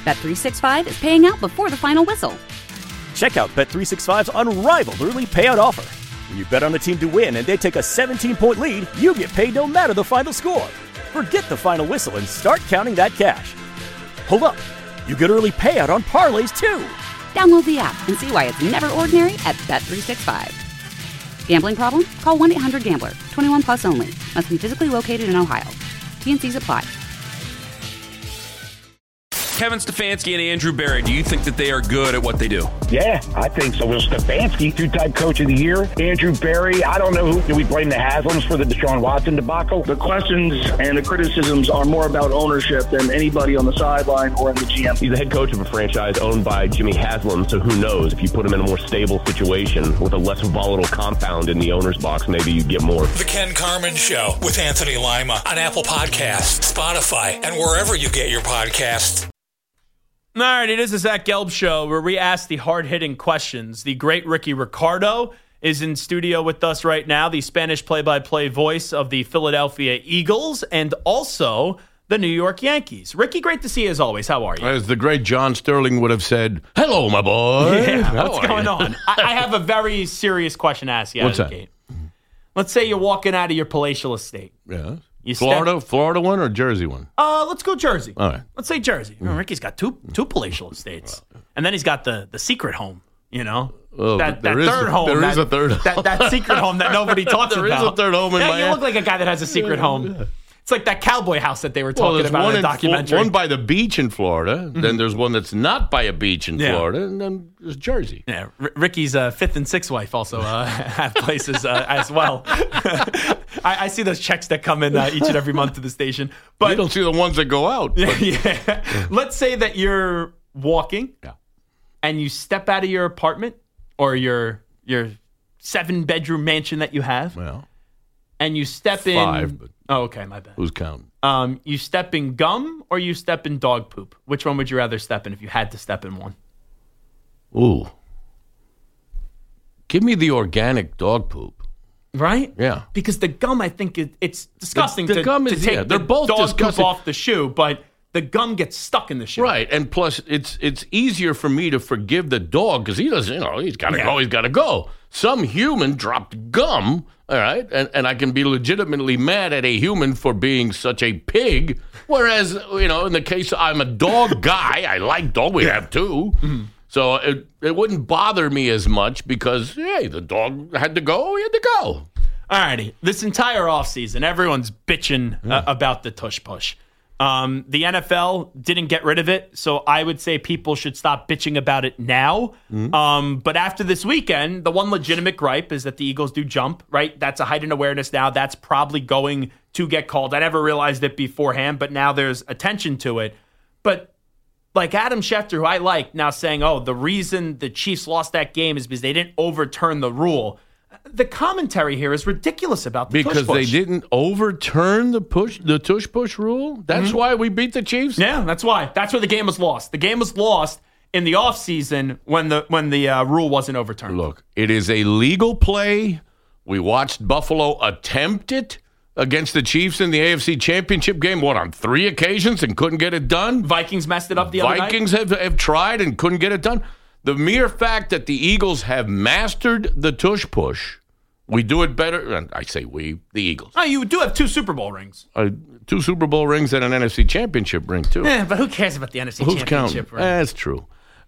Bet365 is paying out before the final whistle. Check out Bet365's unrivaled early payout offer. When you bet on a team to win and they take a 17-point lead, you get paid no matter the final score. Forget the final whistle and start counting that cash. Hold up. You get early payout on parlays, too. Download the app and see why it's never ordinary at Bet365. Gambling problem? Call 1-800-GAMBLER. 21 plus only. Must be physically located in Ohio. T&Cs apply. Kevin Stefanski and Andrew Berry, do you think that they are good at what they do? Yeah, I think so. Well, Stefanski, two-time coach of the year. Andrew Berry, I don't know who. Do we blame the Haslams for the Deshaun Watson debacle? The questions and the criticisms are more about ownership than anybody on the sideline or in the GM. He's the head coach of a franchise owned by Jimmy Haslam, so who knows? If you put him in a more stable situation with a less volatile compound in the owner's box, maybe you get more. The Ken Carman Show with Anthony Lima on Apple Podcasts, Spotify, and wherever you get your podcasts. All right, it is the Zach Gelb Show where we ask the hard-hitting questions. The great Ricky Ricardo is in studio with us right now, the Spanish play-by-play voice of the Philadelphia Eagles and also the New York Yankees. Ricky, great to see you as always. How are you? As the great John Sterling would have said, hello, my boy. Yeah, what's going on? I have a very serious question to ask you out of the gate. Let's say you're walking out of your palatial estate. Yeah. Florida one or Jersey one? Let's go Jersey. All right. Let's say Jersey. Ricky's got two palatial estates. And then he's got the secret home, you know? Oh, that third home. There is a third home. That secret home that nobody talks about. There is a third home in Miami. You look like a guy that has a secret home. Yeah. It's like that cowboy house that they were talking about in the documentary. One by the beach in Florida. Then there's one that's not by a beach in Florida. And then there's Jersey. Yeah, Ricky's fifth and sixth wife also have places as well. I see those checks that come in each and every month to the station. But you don't see the ones that go out. Yeah. Let's say that you're walking and you step out of your apartment or your 7-bedroom mansion that you have. Well, and you step 5, in. But oh, okay, my bad. Who's counting? You step in gum or you step in dog poop? Which one would you rather step in if you had to step in one? Ooh. Give me the organic dog poop. Right? Yeah. Because the gum, I think it's disgusting the gum to is, take they're both dog disgusting. poop off the shoe, but the gum gets stuck in the shoe. Right, and plus it's easier for me to forgive the dog because he doesn't, he's got to go. Some human dropped gum, all right, and I can be legitimately mad at a human for being such a pig, whereas, in the case I'm a dog guy, I like dog, we have two, so it wouldn't bother me as much because, hey, the dog had to go, he had to go. All righty, this entire offseason, everyone's bitching about the tush push. The NFL didn't get rid of it, so I would say people should stop bitching about it now. But after this weekend, the one legitimate gripe is that the Eagles do jump, right? That's a heightened awareness now. That's probably going to get called. I never realized it beforehand, but now there's attention to it. But like Adam Schefter, who I like, now saying, the reason the Chiefs lost that game is because they didn't overturn the rule. The commentary here is ridiculous about the tush push. Because they didn't overturn the tush push rule? That's why we beat the Chiefs? Yeah, that's why. That's where the game was lost. The game was lost in the offseason when the rule wasn't overturned. Look, it is a legal play. We watched Buffalo attempt it against the Chiefs in the AFC Championship game, on 3 occasions and couldn't get it done? Vikings messed it up the other night? Vikings have tried and couldn't get it done. The mere fact that the Eagles have mastered the tush push, we do it better. And I say we, the Eagles. Oh, you do have 2 Super Bowl rings. 2 Super Bowl rings and an NFC Championship ring, too. But who cares about the NFC Championship ring? That's true.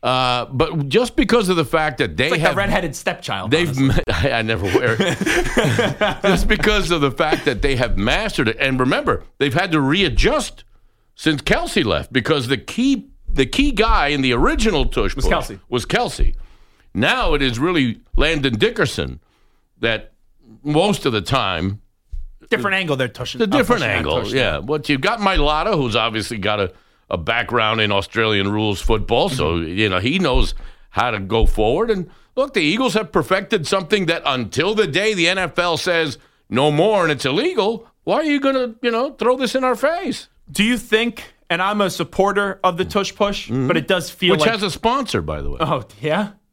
But just because of the fact that they it's like have... the redheaded stepchild. I never wear it. Just because of the fact that they have mastered it. And remember, they've had to readjust since Kelsey left because the key guy in the original tush push was Kelsey. Now it is really Landon Dickerson that most of the time... Different angle they're tushing. The different angle, yeah. But you've got Mailata, who's obviously got a background in Australian rules football, so he knows how to go forward. And look, the Eagles have perfected something that until the day the NFL says no more and it's illegal, why are you going to, throw this in our face? Do you think... And I'm a supporter of the tush push, but it does feel Which has a sponsor, by the way. Oh, yeah?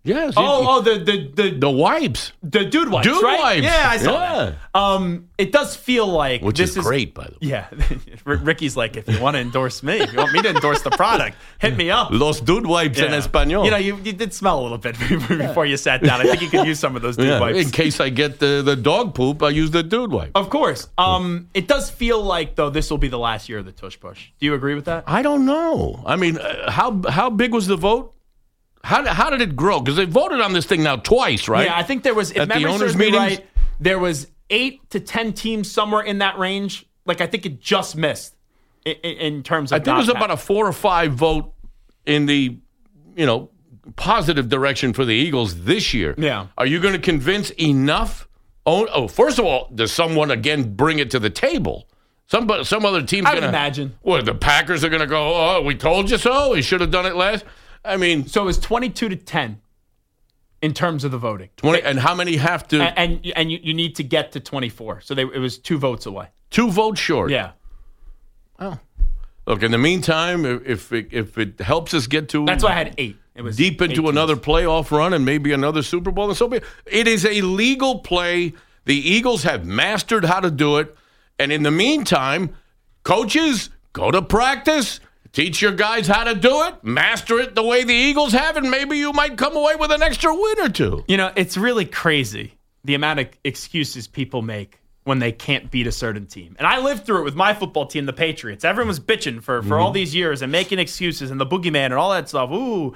Yes. The wipes. The dude wipes, Dude right? wipes. Yeah, I saw that. It does feel like Which is great, by the way. Yeah. Ricky's like, if you want to endorse me, if you want me to endorse the product, hit me up. Los dude wipes in Espanol. You know, you did smell a little bit before you sat down. I think you could use some of those dude wipes. In case I get the dog poop, I use the dude wipe. Of course. It does feel like, though, this will be the last year of the tush push. Do you agree with that? I don't know. I mean, how big was the vote? How did it grow? Because they voted on this thing now twice, right? Yeah, I think there was, if memory serves me right, there was 8 to 10 teams somewhere in that range. Like, I think it just missed in terms of I think it was about a 4 or 5 vote in the, positive direction for the Eagles this year. Yeah. Are you going to convince enough? Oh, first of all, does someone, again, bring it to the table? Some other team's going to... I would imagine. Well, the Packers are going to go, oh, we told you so. We should have done it last. I mean... So it was 22-10 in terms of the voting. 20, and how many have to... And you need to get to 24. So it was 2 votes away. 2 votes short. Yeah. Oh. Look, in the meantime, if it helps us get to... That's why I had 8. It was deep into another playoff run and maybe another Super Bowl, and so be it. It is a legal play. The Eagles have mastered how to do it. And in the meantime, coaches, go to practice. Teach your guys how to do it. Master it the way the Eagles have, and maybe you might come away with an extra win or 2. It's really crazy the amount of excuses people make when they can't beat a certain team. And I lived through it with my football team, the Patriots. Everyone was bitching for all these years and making excuses and the boogeyman and all that stuff. Ooh.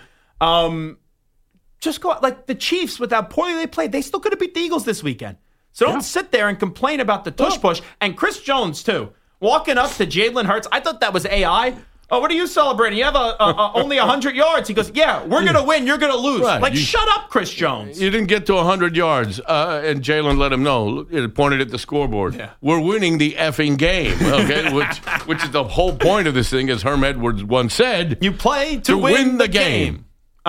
Just go like the Chiefs with how poorly they played. They still could have beat the Eagles this weekend. So don't sit there and complain about the tush push. And Chris Jones, too. Walking up to Jalen Hurts. I thought that was AI. Oh, what are you celebrating? You have only 100 yards. He goes, yeah, we're going to win. You're going to lose. Right. Shut up, Chris Jones. You didn't get to 100 yards. And Jalen let him know. It pointed at the scoreboard. Yeah. We're winning the effing game, okay? which is the whole point of this thing, as Herm Edwards once said. You play to win the game.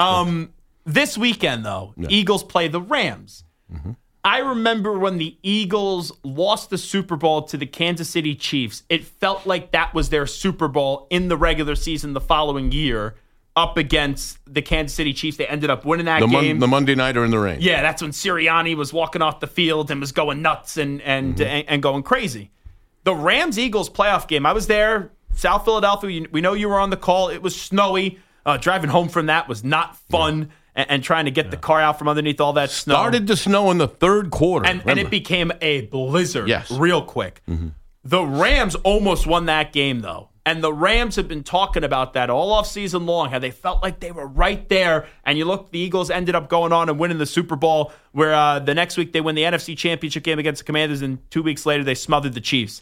This weekend, though, Eagles play the Rams. Mm-hmm. I remember when the Eagles lost the Super Bowl to the Kansas City Chiefs, it felt like that was their Super Bowl in the regular season the following year up against the Kansas City Chiefs. They ended up winning that game. The Monday Nighter in the rain. Yeah, that's when Sirianni was walking off the field and was going nuts and going crazy. The Rams-Eagles playoff game, I was there, South Philadelphia. We know you were on the call. It was snowy. Driving home from that was not fun. Yeah. And trying to get the car out from underneath all that snow. Started to snow in the third quarter. And it became a blizzard real quick. Mm-hmm. The Rams almost won that game, though. And the Rams have been talking about that all offseason long, how they felt like they were right there. And you look, the Eagles ended up going on and winning the Super Bowl, where the next week they win the NFC Championship game against the Commanders, and 2 weeks later they smothered the Chiefs.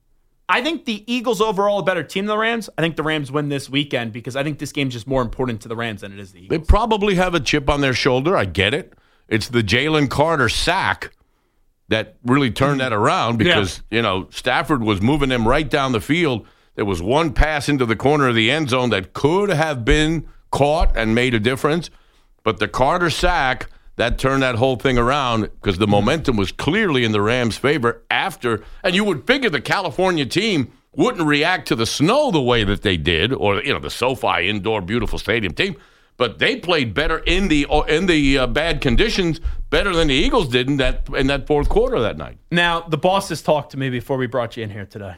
I think the Eagles overall a better team than the Rams. I think the Rams win this weekend because I think this game's just more important to the Rams than it is the Eagles. They probably have a chip on their shoulder. I get it. It's the Jalen Carter sack that really turned that around because, Stafford was moving them right down the field. There was one pass into the corner of the end zone that could have been caught and made a difference. But the Carter sack, that turned that whole thing around because the momentum was clearly in the Rams' favor after. And you would figure the California team wouldn't react to the snow the way that they did, or the SoFi indoor beautiful stadium team. But they played better in the bad conditions, better than the Eagles did in that fourth quarter that night. Now the bosses talked to me before we brought you in here today.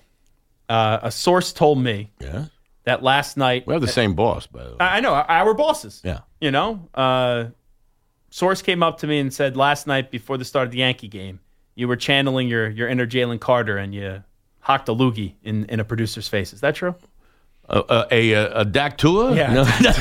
A source told me that last night we have the same boss, by the way. I know our bosses. Yeah, Source came up to me and said last night before the start of the Yankee game, you were channeling your inner Jalen Carter and you hocked a loogie in a producer's face. Is that true? A Dak Tua? Yeah.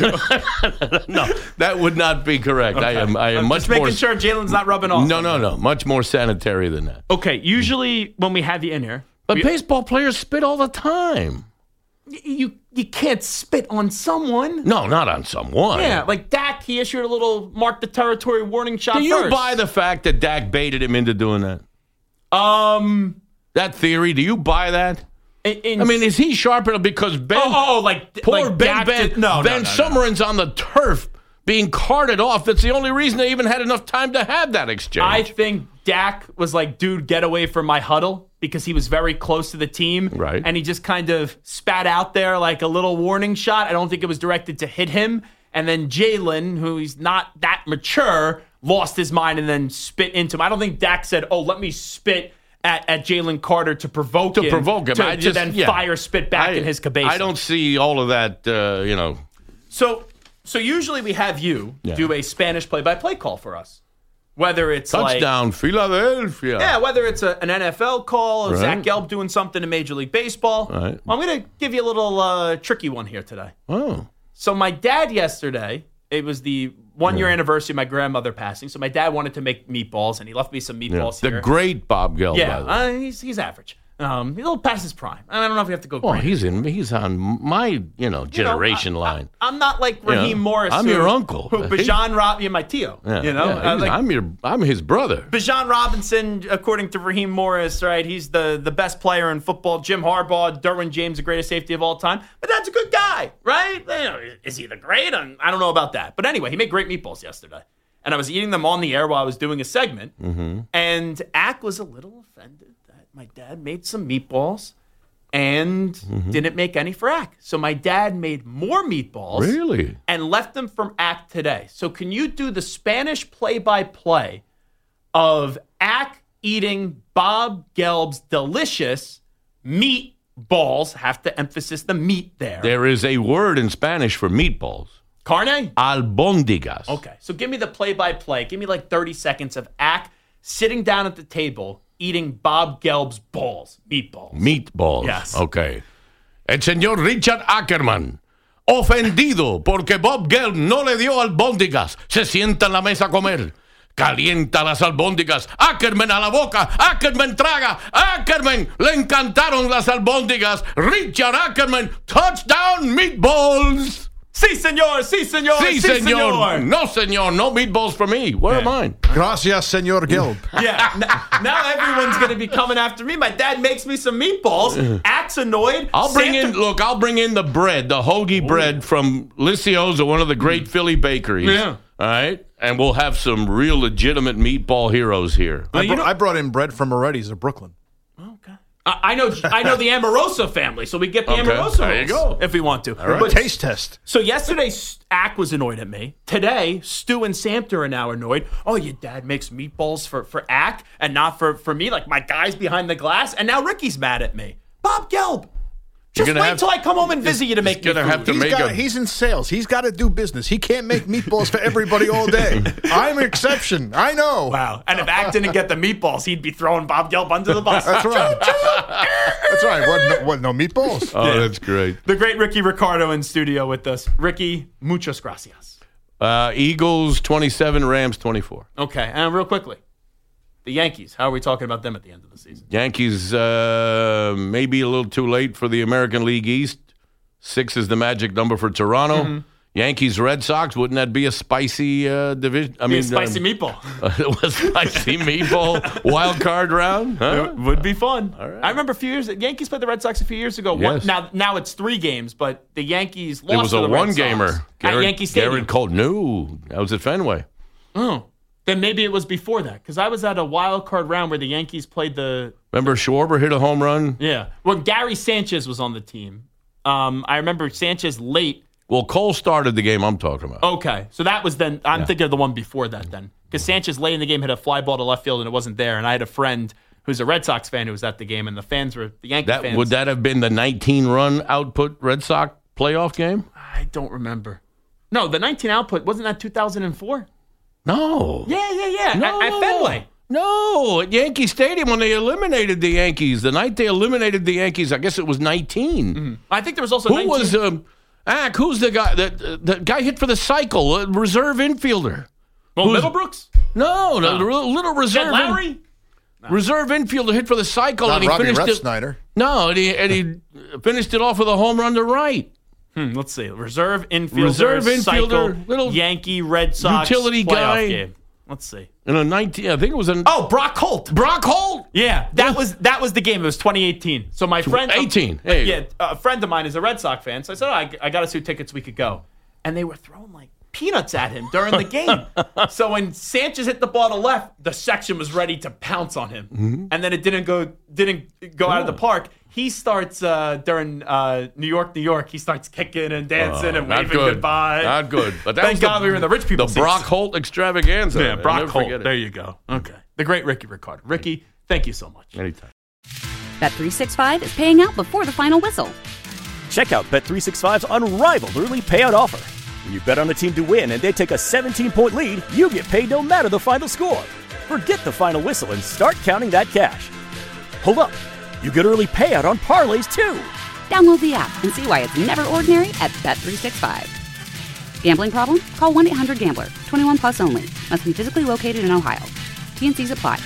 No, that would not be correct. Okay. I am much just more. making sure Jalen's not rubbing off. No. Much more sanitary than that. Okay. Usually when we have you in here, but baseball players spit all the time. You can't spit on someone. No, not on someone. Yeah, like Dak, he issued a little mark the territory warning shot Do you first. buy the fact that Dak baited him into doing that? That theory, do you buy that? Is he sharp enough? Because Ben... Poor Ben Summerin's on the turf being carted off. That's the only reason they even had enough time to have that exchange. I think Dak was like, dude, get away from my huddle, because he was very close to the team. Right. And he just kind of spat out there like a little warning shot. I don't think it was directed to hit him. And then Jalen, who's not that mature, lost his mind and then spit into him. I don't think Dak said, let me spit at Jalen Carter to provoke him. To then fire spit back in his cabeza. I don't see all of that, So usually we have you do a Spanish play-by-play call for us. Whether it's touchdown, Philadelphia. Yeah, whether it's an NFL call or Zach Gelb doing something in Major League Baseball. Right. Well, I'm going to give you a little tricky one here today. Oh. So my dad yesterday, it was the 1-year anniversary of my grandmother passing. So my dad wanted to make meatballs, and he left me some meatballs here. The great Bob Gelb. Yeah, he's average. He's a little past his prime. I don't know if we have to go. Oh, he's on my generation line. I'm not like Raheem Morris. I'm your uncle. Bijan Robinson, my Tio. I'm his brother. Bijan Robinson, according to Raheem Morris, right? He's the best player in football. Jim Harbaugh, Derwin James, the greatest safety of all time. But that's a good guy, right? Is he the great? I don't know about that. But anyway, he made great meatballs yesterday. And I was eating them on the air while I was doing a segment. Mm-hmm. And Ack was a little offended. My dad made some meatballs and didn't make any for Ack. So my dad made more meatballs. Really? And left them from Ack today. So can you do the Spanish play-by-play of Ack eating Bob Gelb's delicious meatballs? Have to emphasize the meat there. There is a word in Spanish for meatballs. Carne? Albóndigas. Okay. So give me the play-by-play. Give me like 30 seconds of Ack sitting down at the table eating Bob Gelb's meatballs. Meatballs. Yes. Okay. El señor Richard Ackerman, ofendido porque Bob Gelb no le dio albóndigas, se sienta en la mesa a comer. Calienta las albóndigas. Ackerman a la boca. Ackerman traga. Ackerman le encantaron las albóndigas. Richard Ackerman, touchdown meatballs. Sí, señor. Sí, señor. Sí, señor. No, señor. No meatballs for me. Where are mine? Gracias, señor Gelb. Yeah. Now everyone's going to be coming after me. My dad makes me some meatballs. Ack's annoyed. I'll bring in the bread, the hoagie bread from Licio's, or one of the great Philly bakeries. Yeah. All right? And we'll have some real legitimate meatball heroes here. I brought in bread from Moretti's of Brooklyn. Okay. I know the Amoroso family, so we get the Amoroso there you go. if we want to. All right. But taste test. So yesterday, Ack was annoyed at me. Today, Stu and Samter are now annoyed. Oh, your dad makes meatballs for Ack and not for me, like my guys behind the glass. And now Ricky's mad at me. Bob Gelb. Just wait till I come home and visit you to make me food. He's in sales. He's got to do business. He can't make meatballs for everybody all day. I'm an exception. I know. Wow. And if Ack didn't get the meatballs, he'd be throwing Bob Gelb under the bus. That's right. That's right. What, no meatballs? Oh, yeah. That's great. The great Ricky Ricardo in studio with us. Ricky, muchas gracias. Eagles 27, Rams 24. Okay. And real quickly, the Yankees, how are we talking about them at the end of the season? Yankees maybe a little too late for the American League East. 6 is the magic number for Toronto. Mm-hmm. Yankees, Red Sox, wouldn't that be a spicy division? Spicy meatball. A spicy meatball wild card round? Huh? It would be fun. All right. I remember Yankees played the Red Sox a few years ago. Yes. Now it's 3 games, but the Yankees lost. It was to a the Red one-gamer. Sox at Yankee Stadium. Garrett Cole. No, that was at Fenway. Oh. Then maybe it was before that, because I was at a wild card round where the Yankees played the... Remember Schwarber hit a home run? Yeah. Well, Gary Sanchez was on the team. I remember Sanchez late. Well, Cole started the game I'm talking about. Okay. So that was then... I'm thinking of the one before that then. Because Sanchez late in the game hit a fly ball to left field and it wasn't there. And I had a friend who's a Red Sox fan who was at the game, and the fans were the Yankee fans. Would that have been the 19-run output Red Sox playoff game? I don't remember. No, the 19 output, wasn't that 2004? No. Yeah. No. At Fenway. No, at Yankee Stadium when they eliminated the Yankees. The night they eliminated the Yankees, I guess it was 19. Mm-hmm. I think there was also 19. Who's the guy? The guy hit for the cycle, a reserve infielder. Well, Middlebrooks? No, the little reserve. Larry? Reserve infielder hit for the cycle, and he Robbie finished Refsnyder. No, and he finished it off with a home run to right. Let's see. Reserve infielder, cycle, little Yankee, Red Sox, utility guy. Game. Let's see. In a 19, I think it was an. Oh, Brock Holt. Brock Holt. Yeah, that was the game. It was 2018. So my friend, 18. Hey. Yeah, a friend of mine is a Red Sox fan. So I said, I got us 2 tickets. We could go, and they were throwing like peanuts at him during the game. So when Sanchez hit the ball to left, the section was ready to pounce on him. And then it didn't go out of the park. He starts during New York. He starts kicking and dancing and waving goodbye. Not good. But that Thank God we were in the rich people. The Brock Holt extravaganza. Yeah, Brock Holt. There you go. Okay. The great Ricky Ricardo. Ricky, thank you so much. Anytime. Bet365 is paying out before the final whistle. Check out Bet365's unrivaled early payout offer. When you bet on a team to win and they take a 17-point lead, you get paid no matter the final score. Forget the final whistle and start counting that cash. Hold up. You get early payout on parlays, too. Download the app and see why it's never ordinary at Bet365. Gambling problem? Call 1-800-GAMBLER. 21 plus only. Must be physically located in Ohio. T&Cs apply.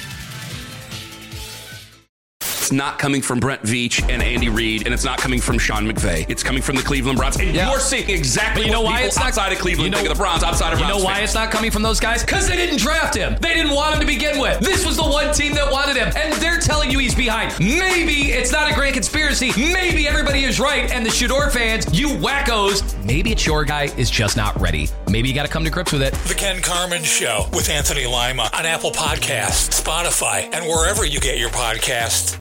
It's not coming from Brent Veach and Andy Reid, and it's not coming from Sean McVay. It's coming from the Cleveland Browns. And you're seeing exactly what people outside of Cleveland think of the Browns, outside of Browns. You know why it's not coming from those guys? Because they didn't draft him. They didn't want him to begin with. This was the one team that wanted him, and they're telling you he's behind. Maybe it's not a grand conspiracy. Maybe everybody is right, and the Shador fans, you wackos, maybe it's your guy is just not ready. Maybe you got to come to grips with it. The Ken Carman Show with Anthony Lima on Apple Podcasts, Spotify, and wherever you get your podcasts.